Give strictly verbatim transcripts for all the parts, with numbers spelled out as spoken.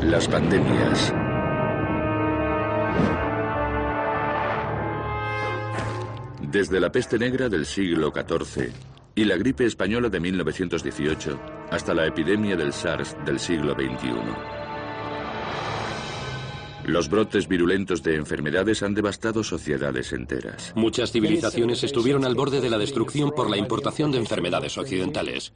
Las pandemias. Desde la peste negra del siglo catorce y la gripe española de mil novecientos dieciocho hasta la epidemia del SARS del siglo veintiuno. Los brotes virulentos de enfermedades han devastado sociedades enteras. Muchas civilizaciones estuvieron al borde de la destrucción por la importación de enfermedades occidentales.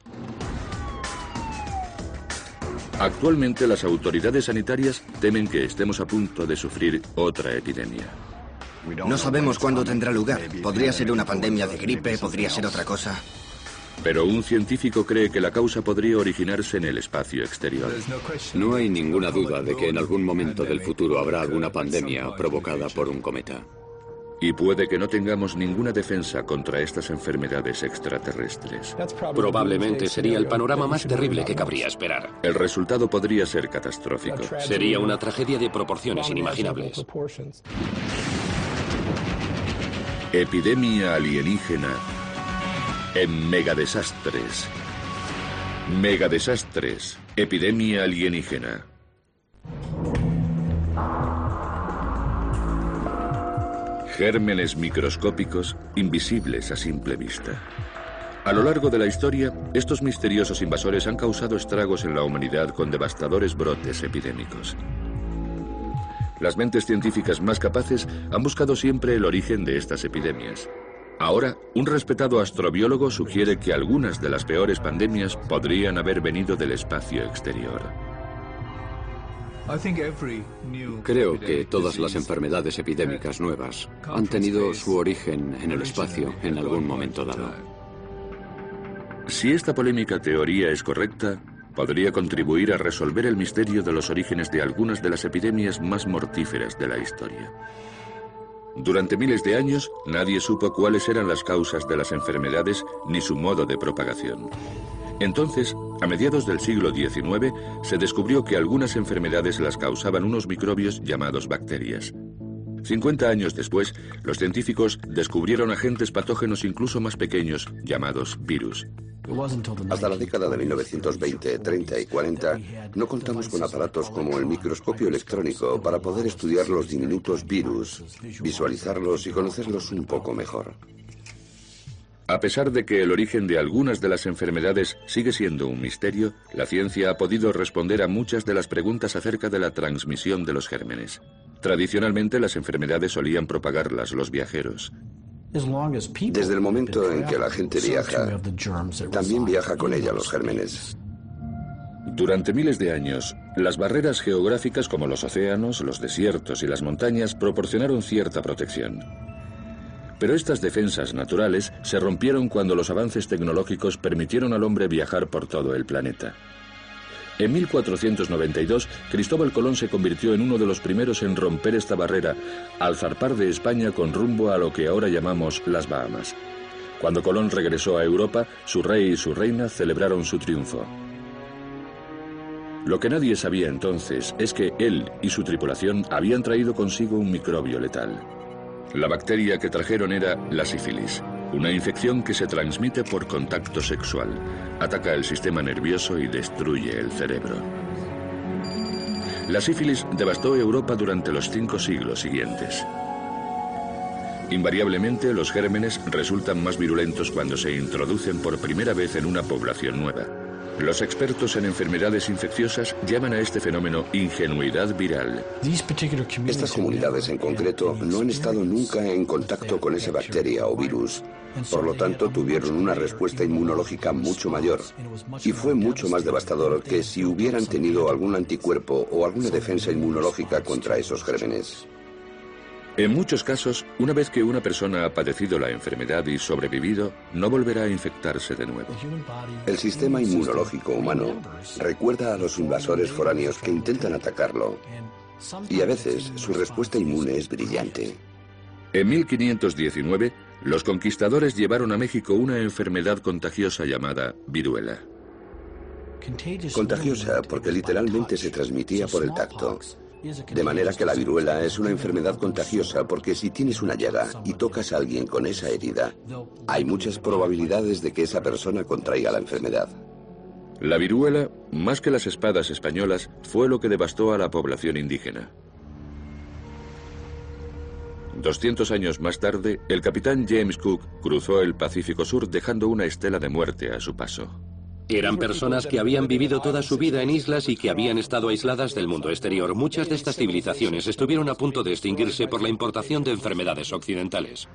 Actualmente las autoridades sanitarias temen que estemos a punto de sufrir otra epidemia. No sabemos cuándo tendrá lugar. Podría ser una pandemia de gripe, podría ser otra cosa. Pero un científico cree que la causa podría originarse en el espacio exterior. No hay ninguna duda de que en algún momento del futuro habrá alguna pandemia provocada por un cometa. Y puede que no tengamos ninguna defensa contra estas enfermedades extraterrestres. Probablemente sería el panorama más terrible que cabría esperar. El resultado podría ser catastrófico. Sería una tragedia de proporciones inimaginables. Epidemia alienígena en Megadesastres. Megadesastres. Epidemia alienígena. Gérmenes microscópicos invisibles a simple vista. A lo largo de la historia, estos misteriosos invasores han causado estragos en la humanidad con devastadores brotes epidémicos. Las mentes científicas más capaces han buscado siempre el origen de estas epidemias. Ahora, un respetado astrobiólogo sugiere que algunas de las peores pandemias podrían haber venido del espacio exterior. Creo que todas las enfermedades epidémicas nuevas han tenido su origen en el espacio en algún momento dado. Si esta polémica teoría es correcta, podría contribuir a resolver el misterio de los orígenes de algunas de las epidemias más mortíferas de la historia. Durante miles de años, nadie supo cuáles eran las causas de las enfermedades ni su modo de propagación. Entonces, a mediados del siglo diecinueve, se descubrió que algunas enfermedades las causaban unos microbios llamados bacterias. cincuenta años después, los científicos descubrieron agentes patógenos incluso más pequeños, llamados virus. Hasta la década de mil novecientos veinte, treinta y cuarenta, no contamos con aparatos como el microscopio electrónico para poder estudiar los diminutos virus, visualizarlos y conocerlos un poco mejor. A pesar de que el origen de algunas de las enfermedades sigue siendo un misterio, la ciencia ha podido responder a muchas de las preguntas acerca de la transmisión de los gérmenes. Tradicionalmente, las enfermedades solían propagarlas los viajeros. Desde el momento en que la gente viaja, también viaja con ella los gérmenes. Durante miles de años, las barreras geográficas como los océanos, los desiertos y las montañas proporcionaron cierta protección. Pero estas defensas naturales se rompieron cuando los avances tecnológicos permitieron al hombre viajar por todo el planeta. En mil cuatrocientos noventa y dos, Cristóbal Colón se convirtió en uno de los primeros en romper esta barrera al zarpar de España con rumbo a lo que ahora llamamos las Bahamas. Cuando Colón regresó a Europa, su rey y su reina celebraron su triunfo. Lo que nadie sabía entonces es que él y su tripulación habían traído consigo un microbio letal. La bacteria que trajeron era la sífilis, una infección que se transmite por contacto sexual, ataca el sistema nervioso y destruye el cerebro. La sífilis devastó Europa durante los cinco siglos siguientes. Invariablemente, los gérmenes resultan más virulentos cuando se introducen por primera vez en una población nueva. Los expertos en enfermedades infecciosas llaman a este fenómeno ingenuidad viral. Estas comunidades en concreto no han estado nunca en contacto con esa bacteria o virus. Por lo tanto, tuvieron una respuesta inmunológica mucho mayor. Y fue mucho más devastador que si hubieran tenido algún anticuerpo o alguna defensa inmunológica contra esos gérmenes. En muchos casos, una vez que una persona ha padecido la enfermedad y sobrevivido, no volverá a infectarse de nuevo. El sistema inmunológico humano recuerda a los invasores foráneos que intentan atacarlo, y a veces su respuesta inmune es brillante. En mil quinientos diecinueve, los conquistadores llevaron a México una enfermedad contagiosa llamada viruela. Contagiosa porque literalmente se transmitía por el tacto. De manera que la viruela es una enfermedad contagiosa porque si tienes una llaga y tocas a alguien con esa herida, hay muchas probabilidades de que esa persona contraiga la enfermedad. La viruela, más que las espadas españolas, fue lo que devastó a la población indígena. doscientos años más tarde, el capitán James Cook cruzó el Pacífico Sur dejando una estela de muerte a su paso. Eran personas que habían vivido toda su vida en islas y que habían estado aisladas del mundo exterior. Muchas de estas civilizaciones estuvieron a punto de extinguirse por la importación de enfermedades occidentales.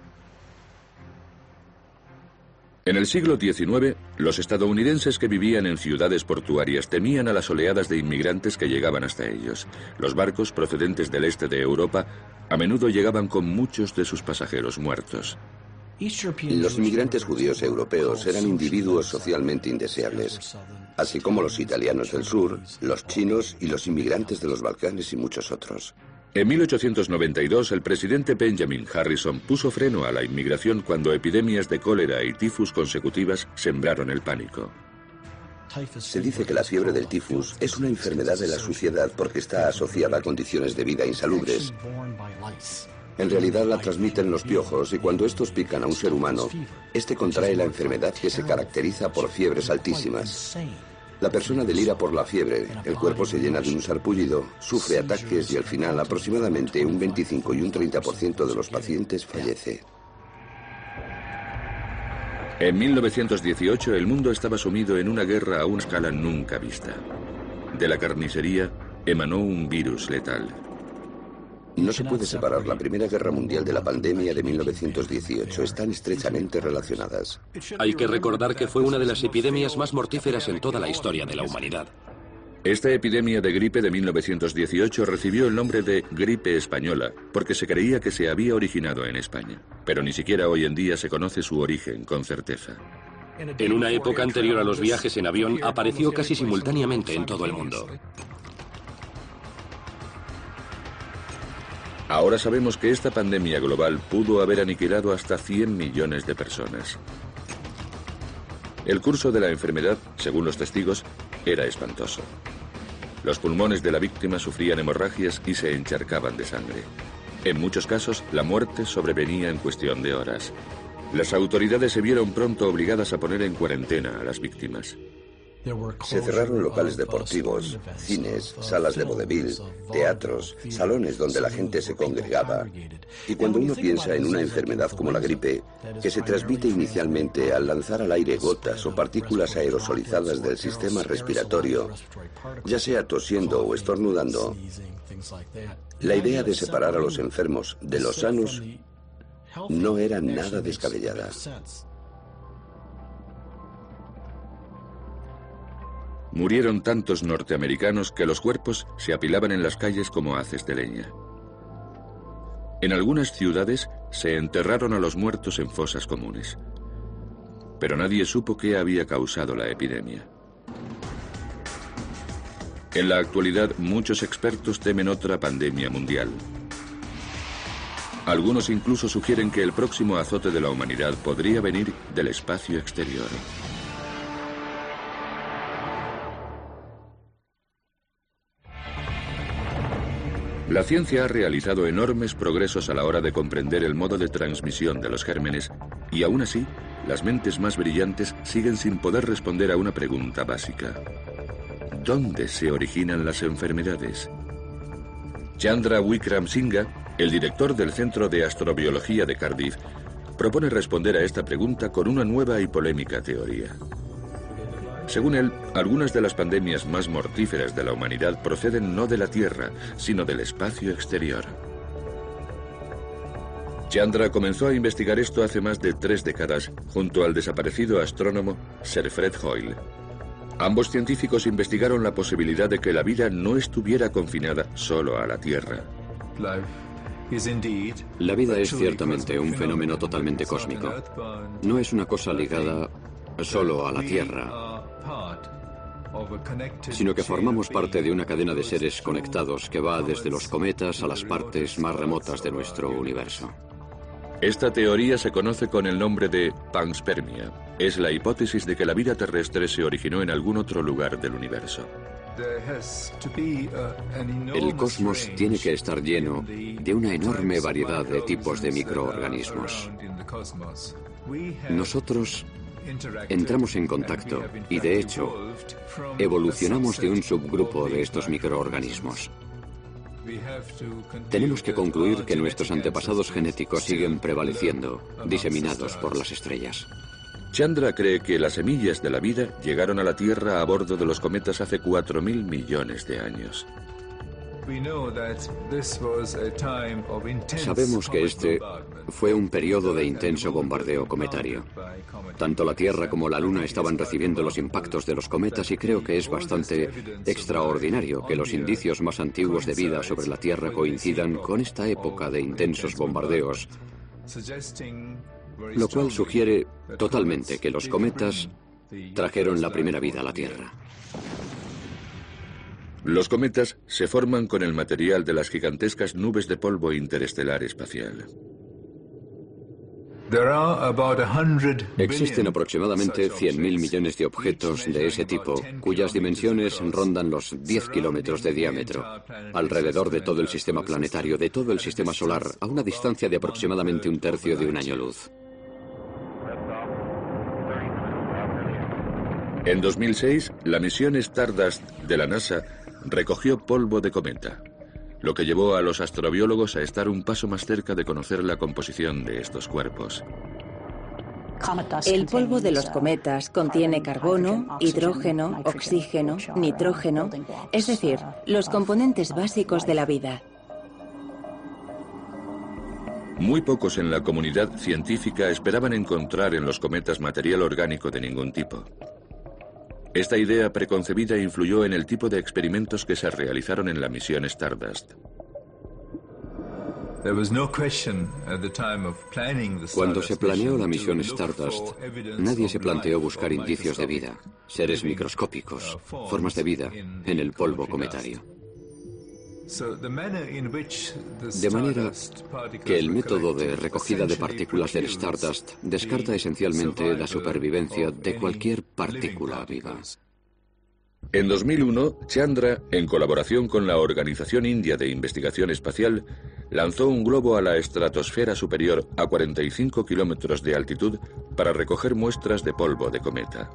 En el siglo diecinueve, los estadounidenses que vivían en ciudades portuarias temían a las oleadas de inmigrantes que llegaban hasta ellos. Los barcos procedentes del este de Europa a menudo llegaban con muchos de sus pasajeros muertos. Los inmigrantes judíos europeos eran individuos socialmente indeseables, así como los italianos del sur, los chinos y los inmigrantes de los Balcanes y muchos otros. En mil ochocientos noventa y dos, el presidente Benjamin Harrison puso freno a la inmigración cuando epidemias de cólera y tifus consecutivas sembraron el pánico. Se dice que la fiebre del tifus es una enfermedad de la suciedad porque está asociada a condiciones de vida insalubres. En realidad la transmiten los piojos y cuando estos pican a un ser humano, este contrae la enfermedad que se caracteriza por fiebres altísimas. La persona delira por la fiebre, el cuerpo se llena de un sarpullido, sufre ataques y al final aproximadamente un veinticinco y un treinta por ciento de los pacientes fallece. En mil novecientos dieciocho el mundo estaba sumido en una guerra a una escala nunca vista. De la carnicería emanó un virus letal. No se puede separar la Primera Guerra Mundial de la pandemia de mil novecientos dieciocho. Están estrechamente relacionadas. Hay que recordar que fue una de las epidemias más mortíferas en toda la historia de la humanidad. Esta epidemia de gripe de mil novecientos dieciocho recibió el nombre de gripe española porque se creía que se había originado en España. Pero ni siquiera hoy en día se conoce su origen con certeza. En una época anterior a los viajes en avión, apareció casi simultáneamente en todo el mundo. Ahora sabemos que esta pandemia global pudo haber aniquilado hasta cien millones de personas. El curso de la enfermedad, según los testigos, era espantoso. Los pulmones de la víctima sufrían hemorragias y se encharcaban de sangre. En muchos casos, la muerte sobrevenía en cuestión de horas. Las autoridades se vieron pronto obligadas a poner en cuarentena a las víctimas. Se cerraron locales deportivos, cines, salas de vodevil, teatros, salones donde la gente se congregaba. Y cuando uno piensa en una enfermedad como la gripe, que se transmite inicialmente al lanzar al aire gotas o partículas aerosolizadas del sistema respiratorio, ya sea tosiendo o estornudando, la idea de separar a los enfermos de los sanos no era nada descabellada. Murieron tantos norteamericanos que los cuerpos se apilaban en las calles como haces de leña. En algunas ciudades se enterraron a los muertos en fosas comunes. Pero nadie supo qué había causado la epidemia. En la actualidad, muchos expertos temen otra pandemia mundial. Algunos incluso sugieren que el próximo azote de la humanidad podría venir del espacio exterior. La ciencia ha realizado enormes progresos a la hora de comprender el modo de transmisión de los gérmenes y aún así, las mentes más brillantes siguen sin poder responder a una pregunta básica. ¿Dónde se originan las enfermedades? Chandra Wickramasinghe, el director del Centro de Astrobiología de Cardiff, propone responder a esta pregunta con una nueva y polémica teoría. Según él, algunas de las pandemias más mortíferas de la humanidad proceden no de la Tierra, sino del espacio exterior. Chandra comenzó a investigar esto hace más de tres décadas junto al desaparecido astrónomo Sir Fred Hoyle. Ambos científicos investigaron la posibilidad de que la vida no estuviera confinada solo a la Tierra. La vida es ciertamente un fenómeno totalmente cósmico. No es una cosa ligada solo a la Tierra, sino que formamos parte de una cadena de seres conectados que va desde los cometas a las partes más remotas de nuestro universo. Esta teoría se conoce con el nombre de panspermia. Es la hipótesis de que la vida terrestre se originó en algún otro lugar del universo. El cosmos tiene que estar lleno de una enorme variedad de tipos de microorganismos. Nosotros entramos en contacto y, de hecho, evolucionamos de un subgrupo de estos microorganismos. Tenemos que concluir que nuestros antepasados genéticos siguen prevaleciendo, diseminados por las estrellas. Chandra cree que las semillas de la vida llegaron a la Tierra a bordo de los cometas hace cuatro mil millones de años. Sabemos que este fue un periodo de intenso bombardeo cometario. Tanto la Tierra como la Luna estaban recibiendo los impactos de los cometas y creo que es bastante extraordinario que los indicios más antiguos de vida sobre la Tierra coincidan con esta época de intensos bombardeos, lo cual sugiere totalmente que los cometas trajeron la primera vida a la Tierra. Los cometas se forman con el material de las gigantescas nubes de polvo interestelar espacial. Existen aproximadamente cien mil millones de objetos de ese tipo, cuyas dimensiones rondan los diez kilómetros de diámetro, alrededor de todo el sistema planetario, de todo el sistema solar, a una distancia de aproximadamente un tercio de un año luz. En dos mil seis, la misión Stardust de la NASA recogió polvo de cometa, lo que llevó a los astrobiólogos a estar un paso más cerca de conocer la composición de estos cuerpos. El polvo de los cometas contiene carbono, hidrógeno, oxígeno, nitrógeno, es decir, los componentes básicos de la vida. Muy pocos en la comunidad científica esperaban encontrar en los cometas material orgánico de ningún tipo. Esta idea preconcebida influyó en el tipo de experimentos que se realizaron en la misión Stardust. Cuando se planeó la misión Stardust, nadie se planteó buscar indicios de vida, seres microscópicos, formas de vida en el polvo cometario. De manera que el método de recogida de partículas del Stardust descarta esencialmente la supervivencia de cualquier partícula viva. En dos mil uno, Chandra, en colaboración con la Organización India de Investigación Espacial, lanzó un globo a la estratosfera superior a cuarenta y cinco kilómetros de altitud para recoger muestras de polvo de cometa.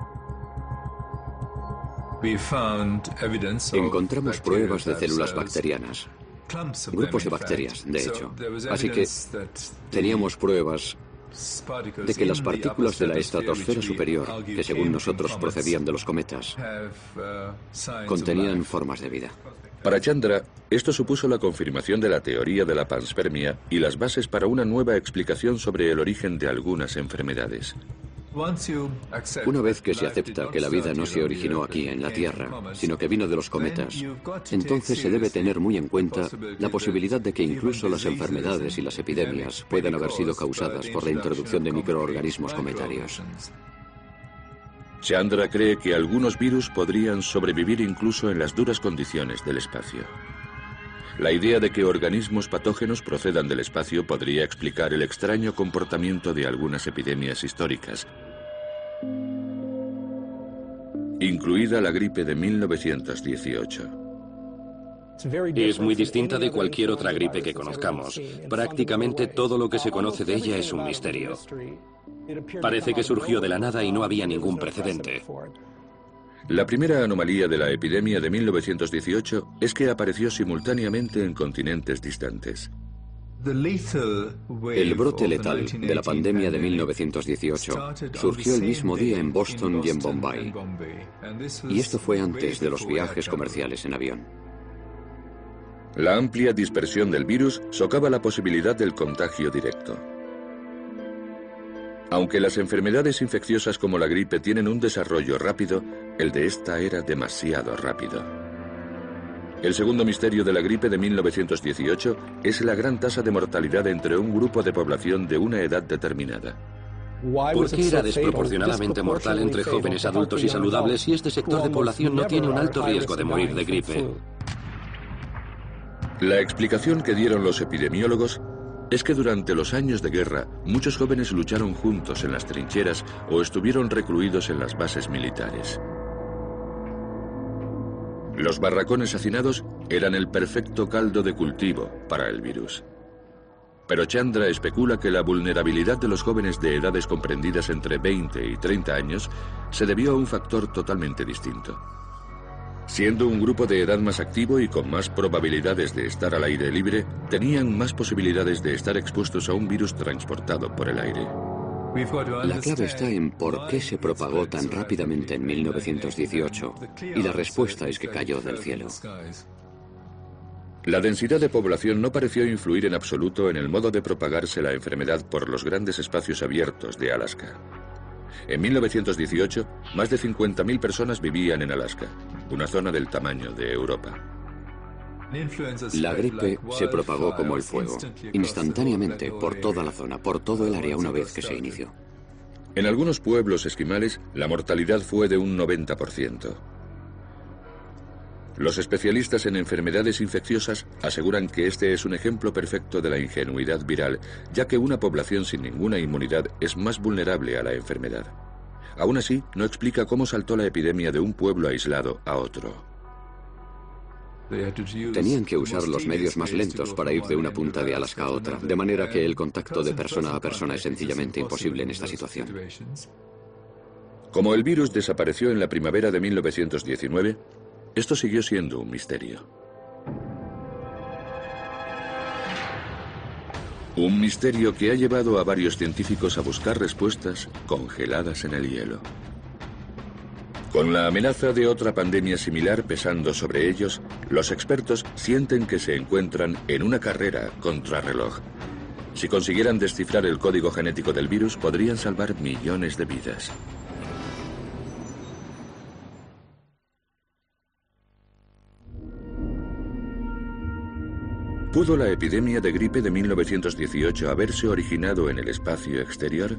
Encontramos pruebas de células bacterianas, grupos de bacterias, de hecho. Así que teníamos pruebas de que las partículas de la estratosfera superior, que según nosotros procedían de los cometas, contenían formas de vida. Para Chandra, esto supuso la confirmación de la teoría de la panspermia y las bases para una nueva explicación sobre el origen de algunas enfermedades. Una vez que se acepta que la vida no se originó aquí en la Tierra, sino que vino de los cometas, entonces se debe tener muy en cuenta la posibilidad de que incluso las enfermedades y las epidemias puedan haber sido causadas por la introducción de microorganismos cometarios. Chandra cree que algunos virus podrían sobrevivir incluso en las duras condiciones del espacio. La idea de que organismos patógenos procedan del espacio podría explicar el extraño comportamiento de algunas epidemias históricas, incluida la gripe de mil novecientos dieciocho. Es muy distinta de cualquier otra gripe que conozcamos. Prácticamente todo lo que se conoce de ella es un misterio. Parece que surgió de la nada y no había ningún precedente. La primera anomalía de la epidemia de mil novecientos dieciocho es que apareció simultáneamente en continentes distantes. El brote letal de la pandemia de mil novecientos dieciocho surgió el mismo día en Boston y en Bombay. Y esto fue antes de los viajes comerciales en avión. La amplia dispersión del virus socava la posibilidad del contagio directo. Aunque las enfermedades infecciosas como la gripe tienen un desarrollo rápido, el de esta era demasiado rápido. El segundo misterio de la gripe de mil novecientos dieciocho es la gran tasa de mortalidad entre un grupo de población de una edad determinada. ¿Por qué era desproporcionadamente mortal entre jóvenes, adultos y saludables si este sector de población no tiene un alto riesgo de morir de gripe? La explicación que dieron los epidemiólogos es que durante los años de guerra, muchos jóvenes lucharon juntos en las trincheras o estuvieron recluidos en las bases militares. Los barracones hacinados eran el perfecto caldo de cultivo para el virus. Pero Chandra especula que la vulnerabilidad de los jóvenes de edades comprendidas entre veinte y treinta años se debió a un factor totalmente distinto. Siendo un grupo de edad más activo y con más probabilidades de estar al aire libre, tenían más posibilidades de estar expuestos a un virus transportado por el aire. La clave está en por qué se propagó tan rápidamente en mil novecientos dieciocho, y la respuesta es que cayó del cielo. La densidad de población no pareció influir en absoluto en el modo de propagarse la enfermedad por los grandes espacios abiertos de Alaska. En mil novecientos dieciocho, más de cincuenta mil personas vivían en Alaska, una zona del tamaño de Europa. La gripe se propagó como el fuego, instantáneamente por toda la zona, por todo el área una vez que se inició. En algunos pueblos esquimales, la mortalidad fue de un noventa por ciento. Los especialistas en enfermedades infecciosas aseguran que este es un ejemplo perfecto de la ingenuidad viral, ya que una población sin ninguna inmunidad es más vulnerable a la enfermedad. Aún así, no explica cómo saltó la epidemia de un pueblo aislado a otro. Tenían que usar los medios más lentos para ir de una punta de Alaska a otra, de manera que el contacto de persona a persona es sencillamente imposible en esta situación. Como el virus desapareció en la primavera de mil novecientos diecinueve, esto siguió siendo un misterio. Un misterio que ha llevado a varios científicos a buscar respuestas congeladas en el hielo. Con la amenaza de otra pandemia similar pesando sobre ellos, los expertos sienten que se encuentran en una carrera contrarreloj. Si consiguieran descifrar el código genético del virus, podrían salvar millones de vidas. ¿Pudo la epidemia de gripe de mil novecientos dieciocho haberse originado en el espacio exterior?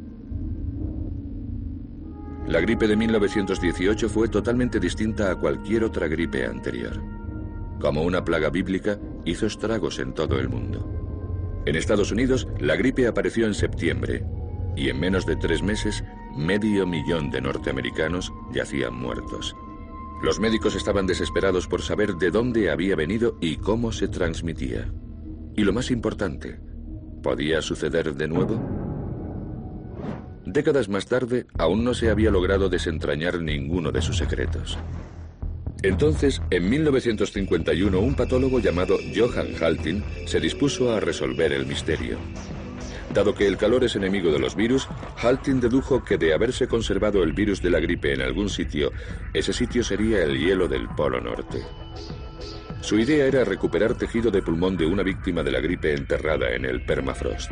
La gripe de mil novecientos dieciocho fue totalmente distinta a cualquier otra gripe anterior. Como una plaga bíblica, hizo estragos en todo el mundo. En Estados Unidos, la gripe apareció en septiembre, y en menos de tres meses, medio millón de norteamericanos yacían muertos. Los médicos estaban desesperados por saber de dónde había venido y cómo se transmitía. Y lo más importante, ¿podía suceder de nuevo? Décadas más tarde, aún no se había logrado desentrañar ninguno de sus secretos. Entonces, en mil novecientos cincuenta y uno, un patólogo llamado Johann Haltin se dispuso a resolver el misterio. Dado que el calor es enemigo de los virus, Haltin dedujo que de haberse conservado el virus de la gripe en algún sitio, ese sitio sería el hielo del Polo Norte. Su idea era recuperar tejido de pulmón de una víctima de la gripe enterrada en el permafrost.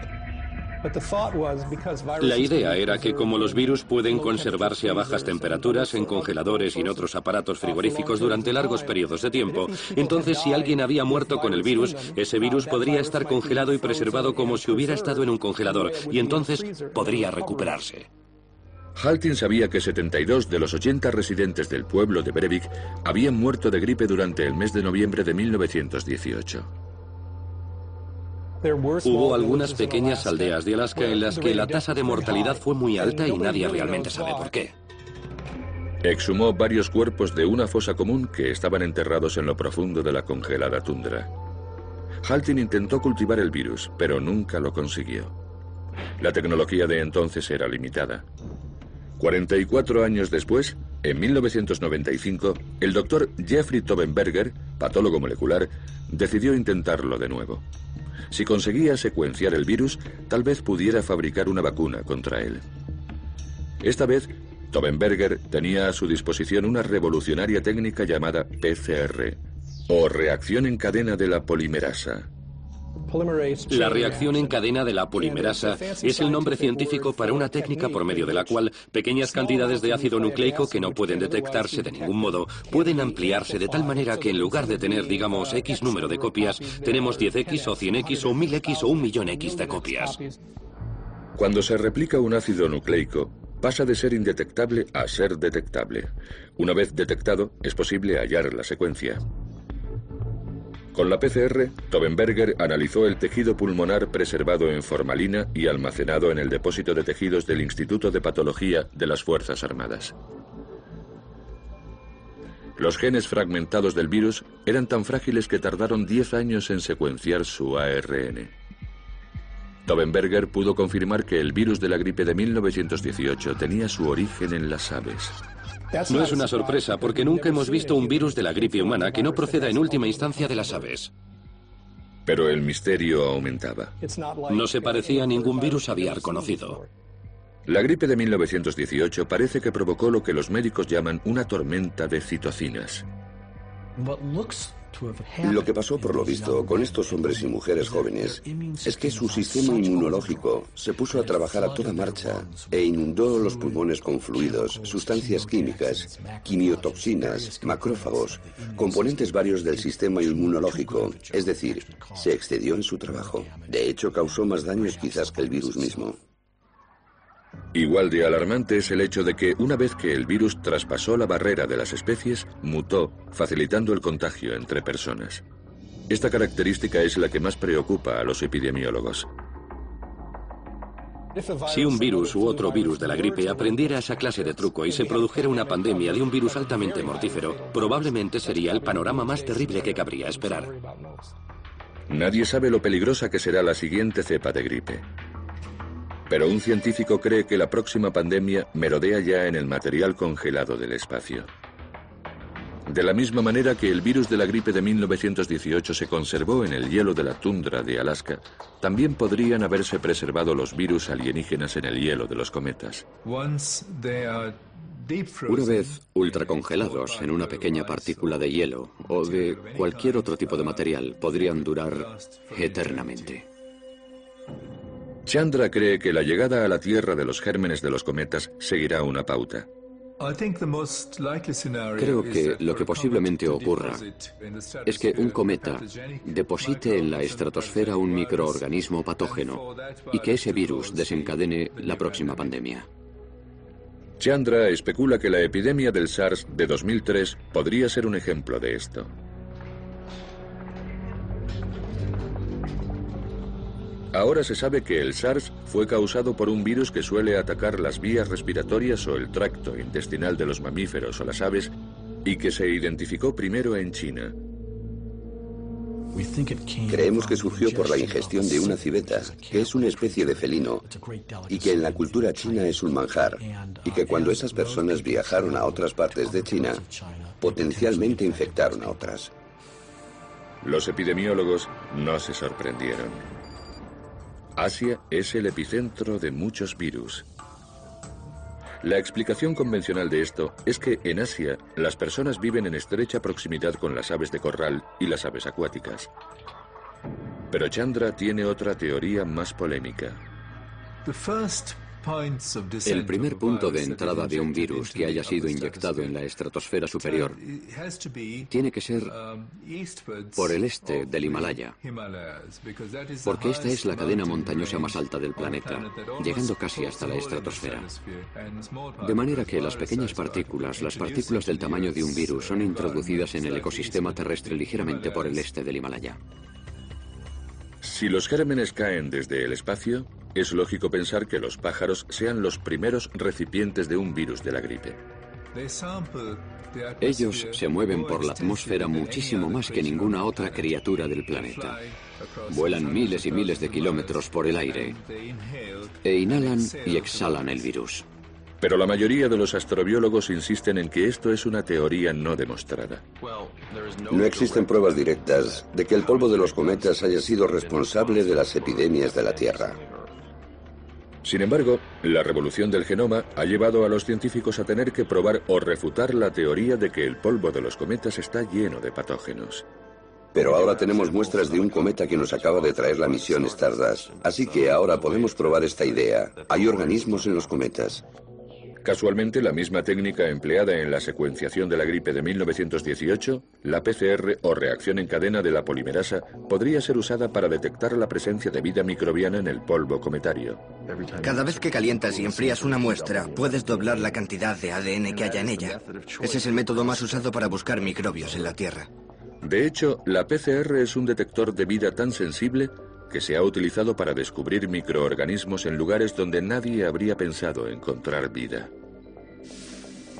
La idea era que como los virus pueden conservarse a bajas temperaturas en congeladores y en otros aparatos frigoríficos durante largos periodos de tiempo, entonces si alguien había muerto con el virus, ese virus podría estar congelado y preservado como si hubiera estado en un congelador, y entonces podría recuperarse. Haltin sabía que setenta y dos de los ochenta residentes del pueblo de Brevik habían muerto de gripe durante el mes de noviembre de mil novecientos dieciocho. Hubo algunas pequeñas aldeas de Alaska en las que la tasa de mortalidad fue muy alta y nadie realmente sabe por qué. Exhumó varios cuerpos de una fosa común que estaban enterrados en lo profundo de la congelada tundra. Haltin intentó cultivar el virus, pero nunca lo consiguió. La tecnología de entonces era limitada. cuarenta y cuatro años después, en mil novecientos noventa y cinco, el doctor Jeffrey Tobenberger, patólogo molecular, decidió intentarlo de nuevo. Si conseguía secuenciar el virus, tal vez pudiera fabricar una vacuna contra él. Esta vez, Tobenberger tenía a su disposición una revolucionaria técnica llamada P C R, o reacción en cadena de la polimerasa. La reacción en cadena de la polimerasa es el nombre científico para una técnica por medio de la cual pequeñas cantidades de ácido nucleico que no pueden detectarse de ningún modo pueden ampliarse de tal manera que en lugar de tener, digamos, X número de copias, tenemos diez equis o cien equis o mil equis o un millón equis de copias. Cuando se replica un ácido nucleico, pasa de ser indetectable a ser detectable. Una vez detectado, es posible hallar la secuencia. Con la P C R, Tobenberger analizó el tejido pulmonar preservado en formalina y almacenado en el depósito de tejidos del Instituto de Patología de las Fuerzas Armadas. Los genes fragmentados del virus eran tan frágiles que tardaron diez años en secuenciar su A R N. Tobenberger pudo confirmar que el virus de la gripe de mil novecientos dieciocho tenía su origen en las aves. No es una sorpresa, porque nunca hemos visto un virus de la gripe humana que no proceda en última instancia de las aves. Pero el misterio aumentaba. No se parecía a ningún virus aviar conocido. La gripe de mil novecientos dieciocho parece que provocó lo que los médicos llaman una tormenta de citocinas. Lo que pasó, por lo visto, con estos hombres y mujeres jóvenes es que su sistema inmunológico se puso a trabajar a toda marcha e inundó los pulmones con fluidos, sustancias químicas, quimiotoxinas, macrófagos, componentes varios del sistema inmunológico, es decir, se excedió en su trabajo. De hecho, causó más daños quizás que el virus mismo. Igual de alarmante es el hecho de que una vez que el virus traspasó la barrera de las especies, mutó, facilitando el contagio entre personas. Esta característica es la que más preocupa a los epidemiólogos. Si un virus u otro virus de la gripe aprendiera esa clase de truco y se produjera una pandemia de un virus altamente mortífero, probablemente sería el panorama más terrible que cabría esperar. Nadie sabe lo peligrosa que será la siguiente cepa de gripe. Pero un científico cree que la próxima pandemia merodea ya en el material congelado del espacio. De la misma manera que el virus de la gripe de mil novecientos dieciocho se conservó en el hielo de la tundra de Alaska, también podrían haberse preservado los virus alienígenas en el hielo de los cometas. Una vez ultracongelados en una pequeña partícula de hielo o de cualquier otro tipo de material, podrían durar eternamente. Chandra cree que la llegada a la Tierra de los gérmenes de los cometas seguirá una pauta. Creo que lo que posiblemente ocurra es que un cometa deposite en la estratosfera un microorganismo patógeno y que ese virus desencadene la próxima pandemia. Chandra especula que la epidemia del SARS de dos mil tres podría ser un ejemplo de esto. Ahora se sabe que el SARS fue causado por un virus que suele atacar las vías respiratorias o el tracto intestinal de los mamíferos o las aves y que se identificó primero en China. Creemos que surgió por la ingestión de una civeta, que es una especie de felino, y que en la cultura china es un manjar, y que cuando esas personas viajaron a otras partes de China, potencialmente infectaron a otras. Los epidemiólogos no se sorprendieron. Asia es el epicentro de muchos virus. La explicación convencional de esto es que en Asia las personas viven en estrecha proximidad con las aves de corral y las aves acuáticas. Pero Chandra tiene otra teoría más polémica. El primer punto de entrada de un virus que haya sido inyectado en la estratosfera superior tiene que ser por el este del Himalaya, porque esta es la cadena montañosa más alta del planeta, llegando casi hasta la estratosfera. De manera que las pequeñas partículas, las partículas del tamaño de un virus, son introducidas en el ecosistema terrestre ligeramente por el este del Himalaya. Si los gérmenes caen desde el espacio, es lógico pensar que los pájaros sean los primeros recipientes de un virus de la gripe. Ellos se mueven por la atmósfera muchísimo más que ninguna otra criatura del planeta. Vuelan miles y miles de kilómetros por el aire e inhalan y exhalan el virus. Pero la mayoría de los astrobiólogos insisten en que esto es una teoría no demostrada. No existen pruebas directas de que el polvo de los cometas haya sido responsable de las epidemias de la Tierra. Sin embargo, la revolución del genoma ha llevado a los científicos a tener que probar o refutar la teoría de que el polvo de los cometas está lleno de patógenos. Pero ahora tenemos muestras de un cometa que nos acaba de traer la misión Stardust, así que ahora podemos probar esta idea. Hay organismos en los cometas. Casualmente, la misma técnica empleada en la secuenciación de la gripe de mil novecientos dieciocho, la P C R o reacción en cadena de la polimerasa, podría ser usada para detectar la presencia de vida microbiana en el polvo cometario. Cada vez que calientas y enfrías una muestra, puedes doblar la cantidad de A D N que haya en ella. Ese es el método más usado para buscar microbios en la Tierra. De hecho, la P C R es un detector de vida tan sensible que se ha utilizado para descubrir microorganismos en lugares donde nadie habría pensado encontrar vida.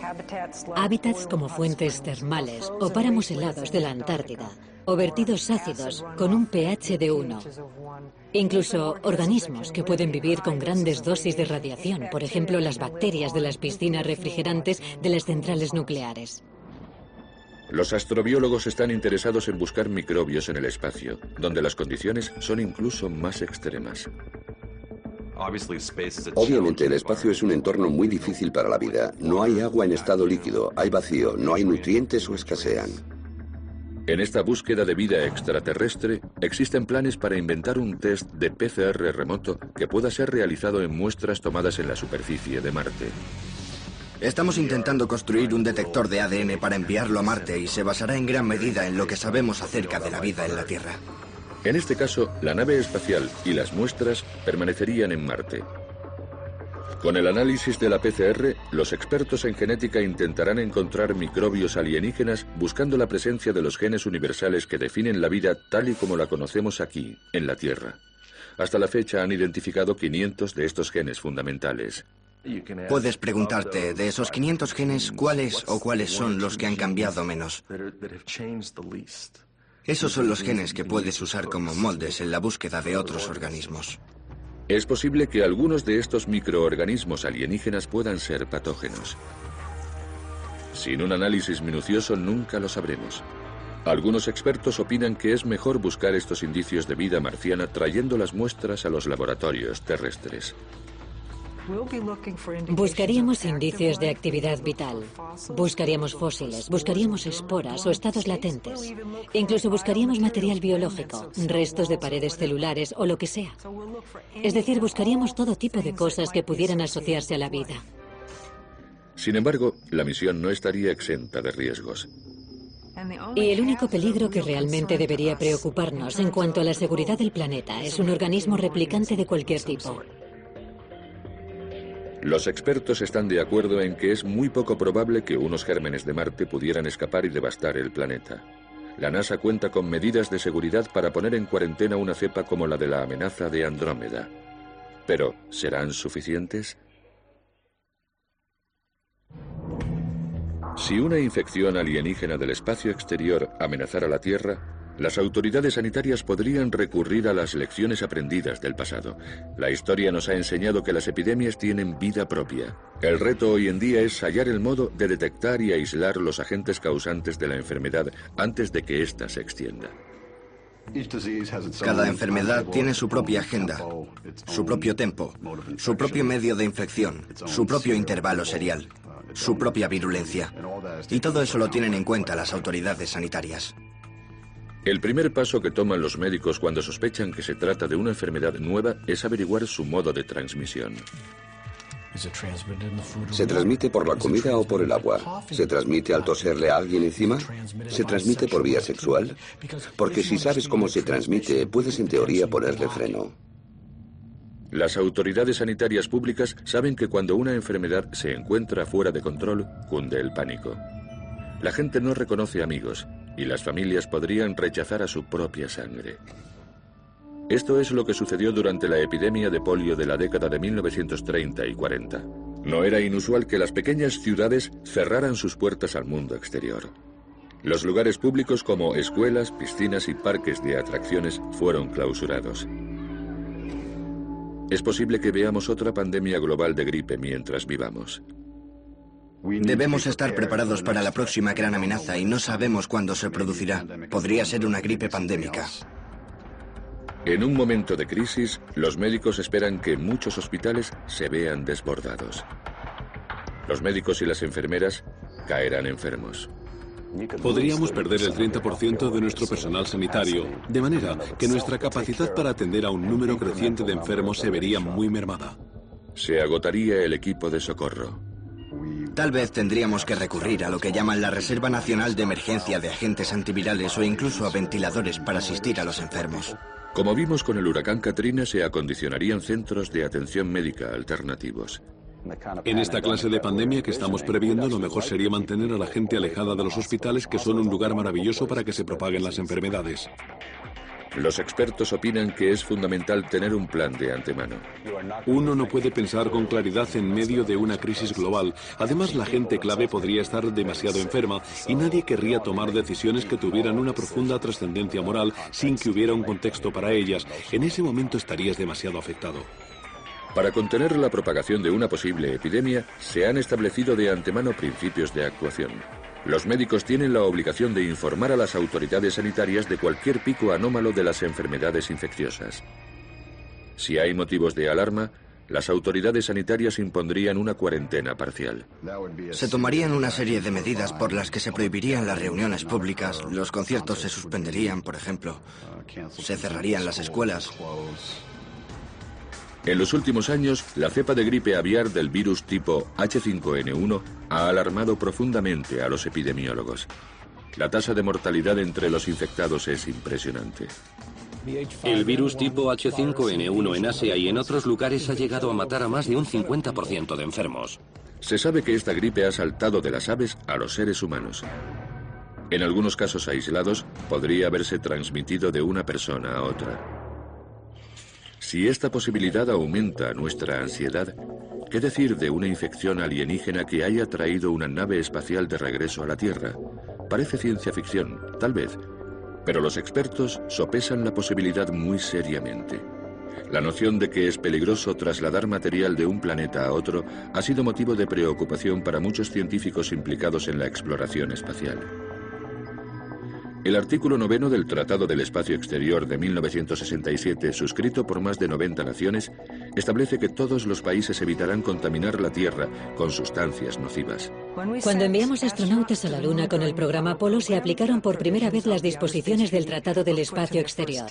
Hábitats como fuentes termales o páramos helados de la Antártida, o vertidos ácidos con un pH de uno. Incluso organismos que pueden vivir con grandes dosis de radiación, por ejemplo las bacterias de las piscinas refrigerantes de las centrales nucleares. Los astrobiólogos están interesados en buscar microbios en el espacio, donde las condiciones son incluso más extremas. Obviamente el espacio es un entorno muy difícil para la vida. No hay agua en estado líquido, hay vacío, no hay nutrientes o escasean. En esta búsqueda de vida extraterrestre, existen planes para inventar un test de P C R remoto que pueda ser realizado en muestras tomadas en la superficie de Marte. Estamos intentando construir un detector de A D N para enviarlo a Marte y se basará en gran medida en lo que sabemos acerca de la vida en la Tierra. En este caso, la nave espacial y las muestras permanecerían en Marte. Con el análisis de la P C R, los expertos en genética intentarán encontrar microbios alienígenas buscando la presencia de los genes universales que definen la vida tal y como la conocemos aquí, en la Tierra. Hasta la fecha han identificado quinientos de estos genes fundamentales. Puedes preguntarte, de esos quinientos genes, ¿cuáles o cuáles son los que han cambiado menos? Esos son los genes que puedes usar como moldes en la búsqueda de otros organismos. Es posible que algunos de estos microorganismos alienígenas puedan ser patógenos. Sin un análisis minucioso nunca lo sabremos. Algunos expertos opinan que es mejor buscar estos indicios de vida marciana trayendo las muestras a los laboratorios terrestres. Buscaríamos indicios de actividad vital, buscaríamos fósiles, buscaríamos esporas o estados latentes. Incluso buscaríamos material biológico, restos de paredes celulares o lo que sea. Es decir, buscaríamos todo tipo de cosas que pudieran asociarse a la vida. Sin embargo, la misión no estaría exenta de riesgos. Y el único peligro que realmente debería preocuparnos en cuanto a la seguridad del planeta es un organismo replicante de cualquier tipo. Los expertos están de acuerdo en que es muy poco probable que unos gérmenes de Marte pudieran escapar y devastar el planeta. La NASA cuenta con medidas de seguridad para poner en cuarentena una cepa como la de la amenaza de Andrómeda. Pero, ¿serán suficientes? Si una infección alienígena del espacio exterior amenazara la Tierra, las autoridades sanitarias podrían recurrir a las lecciones aprendidas del pasado. La historia nos ha enseñado que las epidemias tienen vida propia. El reto hoy en día es hallar el modo de detectar y aislar los agentes causantes de la enfermedad antes de que ésta se extienda. Cada enfermedad tiene su propia agenda, su propio tempo, su propio medio de infección, su propio intervalo serial, su propia virulencia. Y todo eso lo tienen en cuenta las autoridades sanitarias. El primer paso que toman los médicos cuando sospechan que se trata de una enfermedad nueva es averiguar su modo de transmisión. ¿Se transmite por la comida o por el agua? ¿Se transmite al toserle a alguien encima? ¿Se transmite por vía sexual? Porque si sabes cómo se transmite, puedes en teoría ponerle freno. Las autoridades sanitarias públicas saben que cuando una enfermedad se encuentra fuera de control, cunde el pánico. La gente no reconoce amigos y las familias podrían rechazar a su propia sangre. Esto es lo que sucedió durante la epidemia de polio de la década de mil novecientos treinta y cuarenta. No era inusual que las pequeñas ciudades cerraran sus puertas al mundo exterior. Los lugares públicos como escuelas, piscinas y parques de atracciones fueron clausurados. Es posible que veamos otra pandemia global de gripe mientras vivamos. Debemos estar preparados para la próxima gran amenaza y no sabemos cuándo se producirá. Podría ser una gripe pandémica. En un momento de crisis, los médicos esperan que muchos hospitales se vean desbordados. Los médicos y las enfermeras caerán enfermos. Podríamos perder el treinta por ciento de nuestro personal sanitario, de manera que nuestra capacidad para atender a un número creciente de enfermos se vería muy mermada. Se agotaría el equipo de socorro. Tal vez tendríamos que recurrir a lo que llaman la Reserva Nacional de Emergencia de Agentes Antivirales o incluso a ventiladores para asistir a los enfermos. Como vimos con el huracán Katrina, se acondicionarían centros de atención médica alternativos. En esta clase de pandemia que estamos previendo, lo mejor sería mantener a la gente alejada de los hospitales, que son un lugar maravilloso para que se propaguen las enfermedades. Los expertos opinan que es fundamental tener un plan de antemano. Uno no puede pensar con claridad en medio de una crisis global. Además, la gente clave podría estar demasiado enferma y nadie querría tomar decisiones que tuvieran una profunda trascendencia moral sin que hubiera un contexto para ellas. En ese momento estarías demasiado afectado. Para contener la propagación de una posible epidemia, se han establecido de antemano principios de actuación. Los médicos tienen la obligación de informar a las autoridades sanitarias de cualquier pico anómalo de las enfermedades infecciosas. Si hay motivos de alarma, las autoridades sanitarias impondrían una cuarentena parcial. Se tomarían una serie de medidas por las que se prohibirían las reuniones públicas, los conciertos se suspenderían, por ejemplo, se cerrarían las escuelas. En los últimos años, la cepa de gripe aviar del virus tipo H cinco N uno ha alarmado profundamente a los epidemiólogos. La tasa de mortalidad entre los infectados es impresionante. El virus tipo H cinco N uno en Asia y en otros lugares ha llegado a matar a más de un cincuenta por ciento de enfermos. Se sabe que esta gripe ha saltado de las aves a los seres humanos. En algunos casos aislados, podría haberse transmitido de una persona a otra. Si esta posibilidad aumenta nuestra ansiedad, ¿qué decir de una infección alienígena que haya traído una nave espacial de regreso a la Tierra? Parece ciencia ficción, tal vez, pero los expertos sopesan la posibilidad muy seriamente. La noción de que es peligroso trasladar material de un planeta a otro ha sido motivo de preocupación para muchos científicos implicados en la exploración espacial. El artículo noveno del Tratado del Espacio Exterior de mil novecientos sesenta y siete, suscrito por más de noventa naciones, establece que todos los países evitarán contaminar la Tierra con sustancias nocivas. Cuando enviamos astronautas a la Luna con el programa Apolo, se aplicaron por primera vez las disposiciones del Tratado del Espacio Exterior.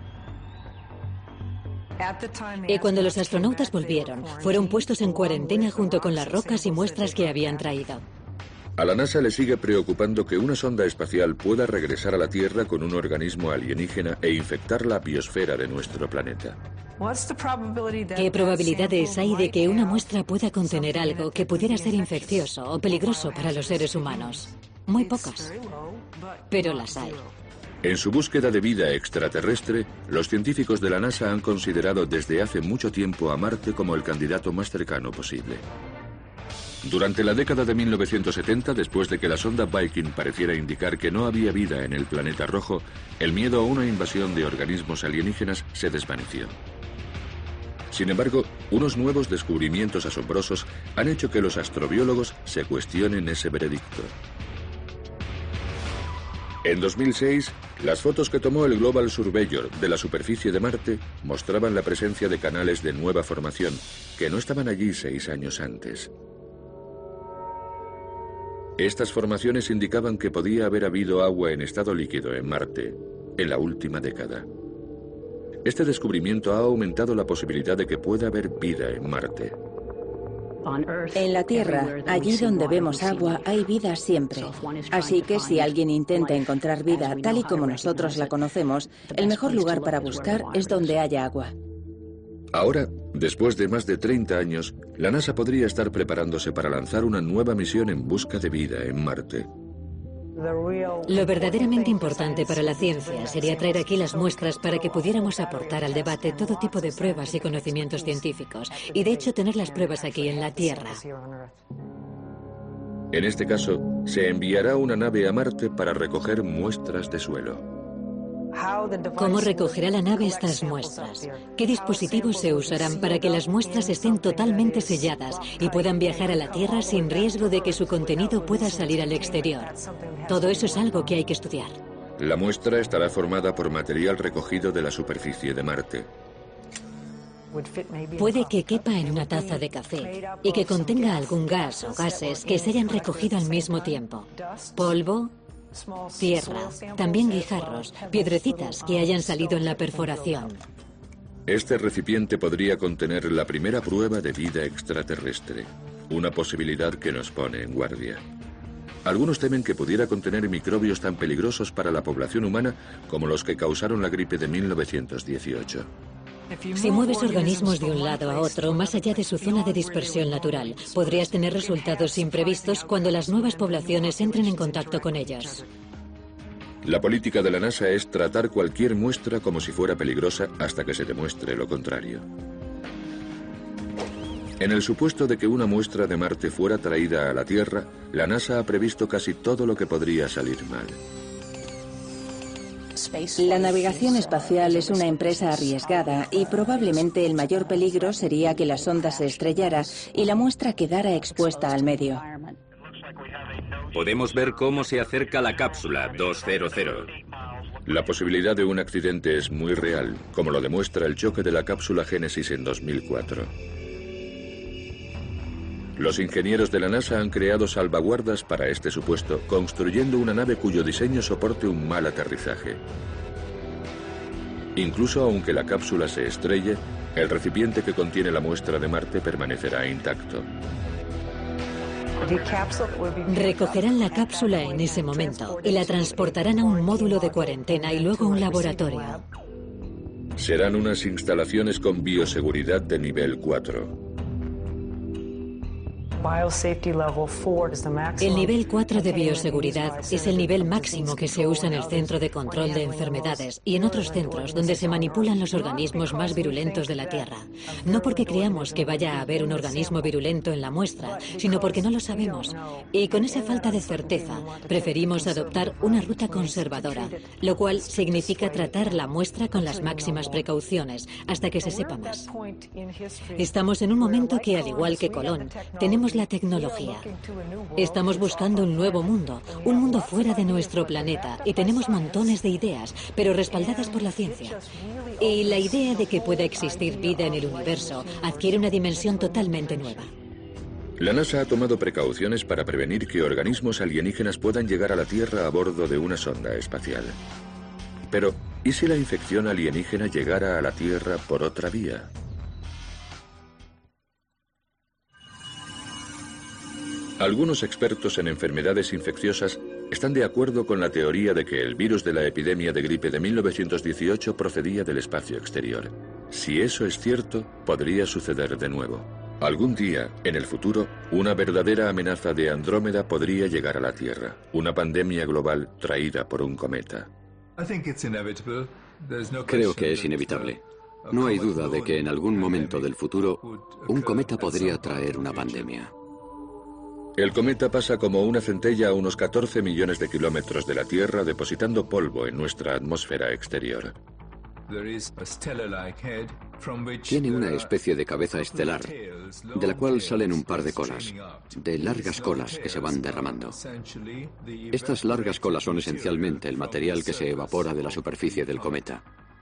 Y cuando los astronautas volvieron, fueron puestos en cuarentena junto con las rocas y muestras que habían traído. A la NASA le sigue preocupando que una sonda espacial pueda regresar a la Tierra con un organismo alienígena e infectar la biosfera de nuestro planeta. ¿Qué probabilidades hay de que una muestra pueda contener algo que pudiera ser infeccioso o peligroso para los seres humanos? Muy pocas, pero las hay. En su búsqueda de vida extraterrestre, los científicos de la NASA han considerado desde hace mucho tiempo a Marte como el candidato más cercano posible. Durante la década de mil novecientos setenta, después de que la sonda Viking pareciera indicar que no había vida en el planeta rojo, el miedo a una invasión de organismos alienígenas se desvaneció. Sin embargo, unos nuevos descubrimientos asombrosos han hecho que los astrobiólogos se cuestionen ese veredicto. En dos mil seis, las fotos que tomó el Global Surveyor de la superficie de Marte mostraban la presencia de canales de nueva formación que no estaban allí seis años antes. Estas formaciones indicaban que podía haber habido agua en estado líquido en Marte en la última década. Este descubrimiento ha aumentado la posibilidad de que pueda haber vida en Marte. En la Tierra, allí donde vemos agua, hay vida siempre. Así que si alguien intenta encontrar vida tal y como nosotros la conocemos, el mejor lugar para buscar es donde haya agua. Ahora, después de más de treinta años, la NASA podría estar preparándose para lanzar una nueva misión en busca de vida en Marte. Lo verdaderamente importante para la ciencia sería traer aquí las muestras para que pudiéramos aportar al debate todo tipo de pruebas y conocimientos científicos, y de hecho tener las pruebas aquí en la Tierra. En este caso, se enviará una nave a Marte para recoger muestras de suelo. ¿Cómo recogerá la nave estas muestras? ¿Qué dispositivos se usarán para que las muestras estén totalmente selladas y puedan viajar a la Tierra sin riesgo de que su contenido pueda salir al exterior? Todo eso es algo que hay que estudiar. La muestra estará formada por material recogido de la superficie de Marte. Puede que quepa en una taza de café y que contenga algún gas o gases que se hayan recogido al mismo tiempo. Polvo, tierra, también guijarros, piedrecitas que hayan salido en la perforación. Este recipiente podría contener la primera prueba de vida extraterrestre, una posibilidad que nos pone en guardia. Algunos temen que pudiera contener microbios tan peligrosos para la población humana como los que causaron la gripe de mil novecientos dieciocho. Si mueves organismos de un lado a otro, más allá de su zona de dispersión natural, podrías tener resultados imprevistos cuando las nuevas poblaciones entren en contacto con ellos. La política de la NASA es tratar cualquier muestra como si fuera peligrosa hasta que se demuestre lo contrario. En el supuesto de que una muestra de Marte fuera traída a la Tierra, la NASA ha previsto casi todo lo que podría salir mal. La navegación espacial es una empresa arriesgada y probablemente el mayor peligro sería que la sonda se estrellara y la muestra quedara expuesta al medio. Podemos ver cómo se acerca la cápsula dos cero cero. La posibilidad de un accidente es muy real, como lo demuestra el choque de la cápsula Génesis en dos mil cuatro. Los ingenieros de la NASA han creado salvaguardas para este supuesto, construyendo una nave cuyo diseño soporte un mal aterrizaje. Incluso aunque la cápsula se estrelle, el recipiente que contiene la muestra de Marte permanecerá intacto. Recogerán la cápsula en ese momento y la transportarán a un módulo de cuarentena y luego a un laboratorio. Serán unas instalaciones con bioseguridad de nivel cuatro. El nivel cuatro de bioseguridad es el nivel máximo que se usa en el Centro de Control de Enfermedades y en otros centros donde se manipulan los organismos más virulentos de la Tierra. No porque creamos que vaya a haber un organismo virulento en la muestra, sino porque no lo sabemos. Y con esa falta de certeza, preferimos adoptar una ruta conservadora, lo cual significa tratar la muestra con las máximas precauciones hasta que se sepa más. Estamos en un momento que, al igual que Colón, tenemos la tecnología. Estamos buscando un nuevo mundo, un mundo fuera de nuestro planeta, y tenemos montones de ideas, pero respaldadas por la ciencia. Y la idea de que pueda existir vida en el universo adquiere una dimensión totalmente nueva. La NASA ha tomado precauciones para prevenir que organismos alienígenas puedan llegar a la Tierra a bordo de una sonda espacial. Pero, ¿y si la infección alienígena llegara a la Tierra por otra vía? Algunos expertos en enfermedades infecciosas están de acuerdo con la teoría de que el virus de la epidemia de gripe de mil novecientos dieciocho procedía del espacio exterior. Si eso es cierto, podría suceder de nuevo. Algún día, en el futuro, una verdadera amenaza de Andrómeda podría llegar a la Tierra, una pandemia global traída por un cometa. Creo que es inevitable. No hay duda de que en algún momento del futuro, un cometa podría traer una pandemia. El cometa pasa como una centella a unos catorce millones de kilómetros de la Tierra, depositando polvo en nuestra atmósfera exterior. Tiene una especie de cabeza estelar, de la cual salen un par de colas, de largas colas que se van derramando. Estas largas colas son esencialmente el material que se evapora de la superficie del cometa.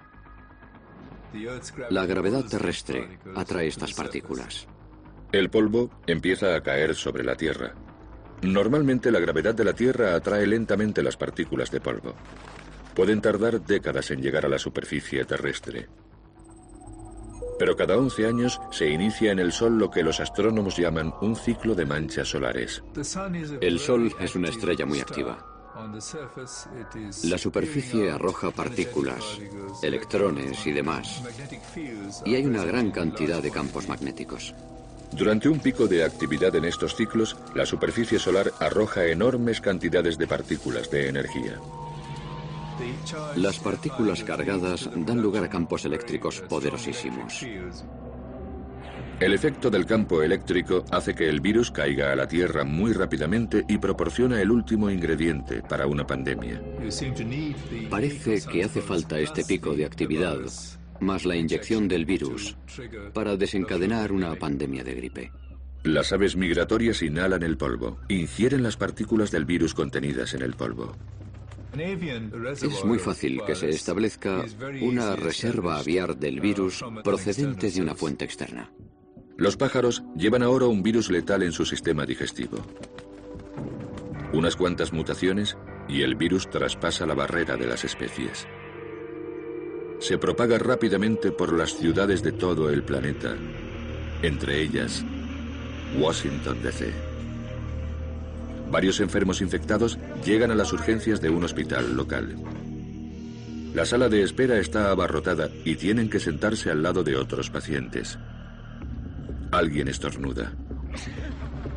La gravedad terrestre atrae estas partículas. El polvo empieza a caer sobre la Tierra. Normalmente la gravedad de la Tierra atrae lentamente las partículas de polvo. Pueden tardar décadas en llegar a la superficie terrestre. Pero cada once años se inicia en el Sol lo que los astrónomos llaman un ciclo de manchas solares. El Sol es una estrella muy activa. La superficie arroja partículas, electrones y demás, y hay una gran cantidad de campos magnéticos. Durante un pico de actividad en estos ciclos, la superficie solar arroja enormes cantidades de partículas de energía. Las partículas cargadas dan lugar a campos eléctricos poderosísimos. El efecto del campo eléctrico hace que el virus caiga a la Tierra muy rápidamente y proporciona el último ingrediente para una pandemia. Parece que hace falta este pico de actividad, más la inyección del virus, para desencadenar una pandemia de gripe. Las aves migratorias inhalan el polvo, ingieren las partículas del virus contenidas en el polvo. Es muy fácil que se establezca una reserva aviar del virus procedente de una fuente externa. Los pájaros llevan ahora un virus letal en su sistema digestivo. Unas cuantas mutaciones y el virus traspasa la barrera de las especies. Se propaga rápidamente por las ciudades de todo el planeta, entre ellas Washington, D C Varios enfermos infectados llegan a las urgencias de un hospital local. La sala de espera está abarrotada y tienen que sentarse al lado de otros pacientes. Alguien estornuda.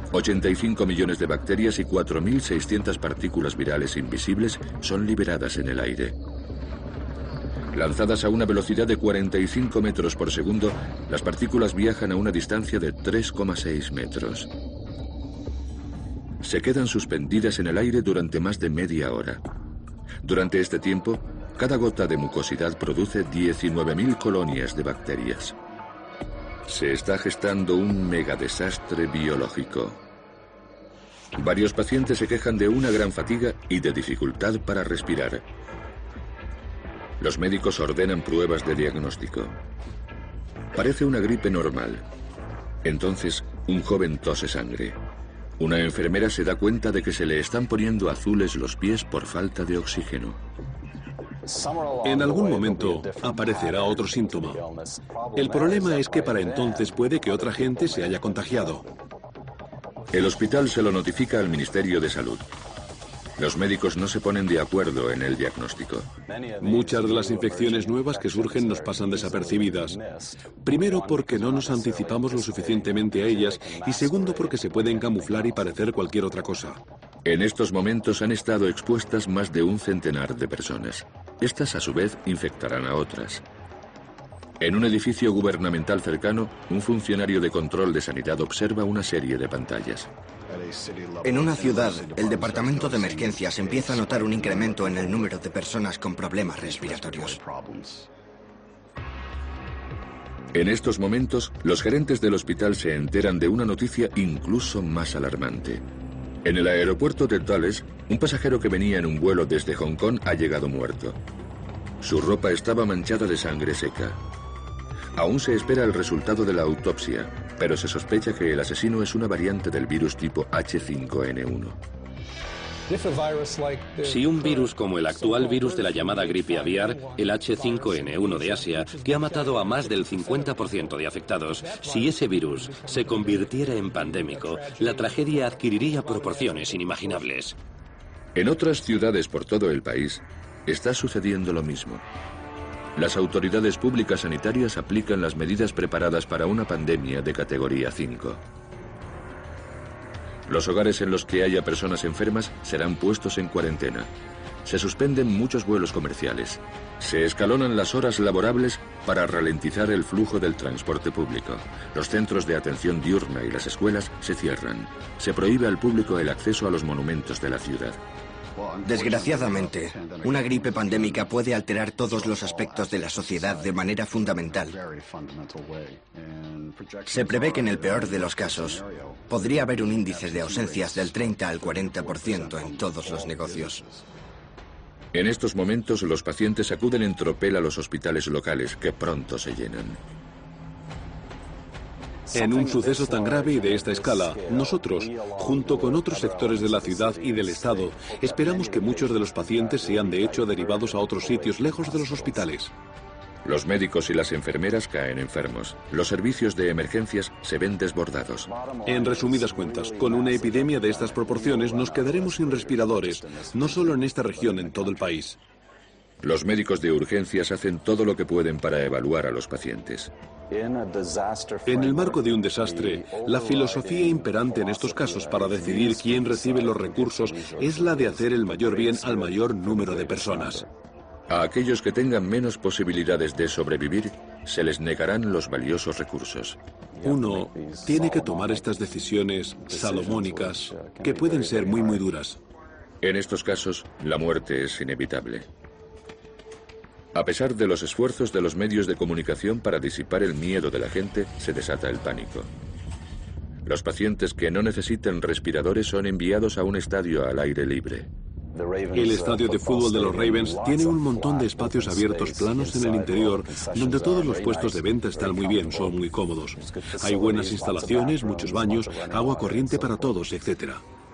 ochenta y cinco millones de bacterias y cuatro mil seiscientas partículas virales invisibles son liberadas en el aire. Lanzadas a una velocidad de cuarenta y cinco metros por segundo, las partículas viajan a una distancia de tres coma seis metros. Se quedan suspendidas en el aire durante más de media hora. Durante este tiempo, cada gota de mucosidad produce diecinueve mil colonias de bacterias. Se está gestando un megadesastre biológico. Varios pacientes se quejan de una gran fatiga y de dificultad para respirar. Los médicos ordenan pruebas de diagnóstico. Parece una gripe normal. Entonces, un joven tose sangre. Una enfermera se da cuenta de que se le están poniendo azules los pies por falta de oxígeno. En algún momento aparecerá otro síntoma. El problema es que para entonces puede que otra gente se haya contagiado. El hospital se lo notifica al Ministerio de Salud. Los médicos no se ponen de acuerdo en el diagnóstico. Muchas de las infecciones nuevas que surgen nos pasan desapercibidas. Primero, porque no nos anticipamos lo suficientemente a ellas, y segundo, porque se pueden camuflar y parecer cualquier otra cosa. En estos momentos han estado expuestas más de un centenar de personas. Estas, a su vez, infectarán a otras. En un edificio gubernamental cercano, un funcionario de control de sanidad observa una serie de pantallas. En una ciudad, el departamento de emergencias empieza a notar un incremento en el número de personas con problemas respiratorios. En estos momentos, los gerentes del hospital se enteran de una noticia incluso más alarmante. En el aeropuerto de Dulles, un pasajero que venía en un vuelo desde Hong Kong ha llegado muerto. Su ropa estaba manchada de sangre seca. Aún se espera el resultado de la autopsia, pero se sospecha que el asesino es una variante del virus tipo H cinco N uno. Si un virus como el actual virus de la llamada gripe aviar, el H cinco N uno de Asia, que ha matado a más del cincuenta por ciento de afectados, si ese virus se convirtiera en pandémico, la tragedia adquiriría proporciones inimaginables. En otras ciudades por todo el país, está sucediendo lo mismo. Las autoridades públicas sanitarias aplican las medidas preparadas para una pandemia de categoría cinco. Los hogares en los que haya personas enfermas serán puestos en cuarentena. Se suspenden muchos vuelos comerciales. Se escalonan las horas laborables para ralentizar el flujo del transporte público. Los centros de atención diurna y las escuelas se cierran. Se prohíbe al público el acceso a los monumentos de la ciudad. Desgraciadamente, una gripe pandémica puede alterar todos los aspectos de la sociedad de manera fundamental. Se prevé que en el peor de los casos, podría haber un índice de ausencias del treinta al cuarenta por ciento en todos los negocios. En estos momentos, los pacientes acuden en tropel a los hospitales locales, que pronto se llenan. En un suceso tan grave y de esta escala, nosotros, junto con otros sectores de la ciudad y del Estado, esperamos que muchos de los pacientes sean de hecho derivados a otros sitios lejos de los hospitales. Los médicos y las enfermeras caen enfermos. Los servicios de emergencias se ven desbordados. En resumidas cuentas, con una epidemia de estas proporciones nos quedaremos sin respiradores, no solo en esta región, en todo el país. Los médicos de urgencias hacen todo lo que pueden para evaluar a los pacientes. En el marco de un desastre, la filosofía imperante en estos casos para decidir quién recibe los recursos es la de hacer el mayor bien al mayor número de personas. A aquellos que tengan menos posibilidades de sobrevivir, se les negarán los valiosos recursos. Uno tiene que tomar estas decisiones salomónicas, que pueden ser muy, muy duras. En estos casos, la muerte es inevitable. A pesar de los esfuerzos de los medios de comunicación para disipar el miedo de la gente, se desata el pánico. Los pacientes que no necesitan respiradores son enviados a un estadio al aire libre. El estadio de fútbol de los Ravens tiene un montón de espacios abiertos planos en el interior, donde todos los puestos de venta están muy bien, son muy cómodos. Hay buenas instalaciones, muchos baños, agua corriente para todos, etcétera.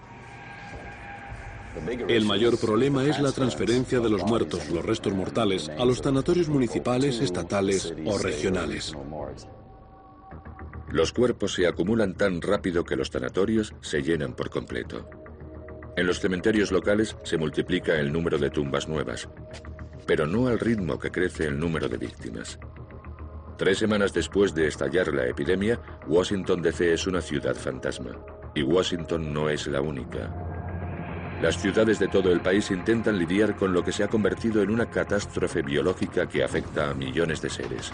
El mayor problema es la transferencia de los muertos, los restos mortales, a los tanatorios municipales, estatales o regionales. Los cuerpos se acumulan tan rápido que los tanatorios se llenan por completo. En los cementerios locales se multiplica el número de tumbas nuevas, pero no al ritmo que crece el número de víctimas. Tres semanas después de estallar la epidemia, Washington D C es una ciudad fantasma. Y Washington no es la única. Las ciudades de todo el país intentan lidiar con lo que se ha convertido en una catástrofe biológica que afecta a millones de seres.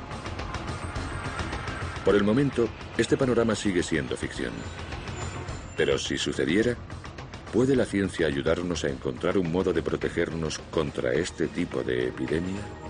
Por el momento, este panorama sigue siendo ficción. Pero si sucediera, ¿puede la ciencia ayudarnos a encontrar un modo de protegernos contra este tipo de epidemia?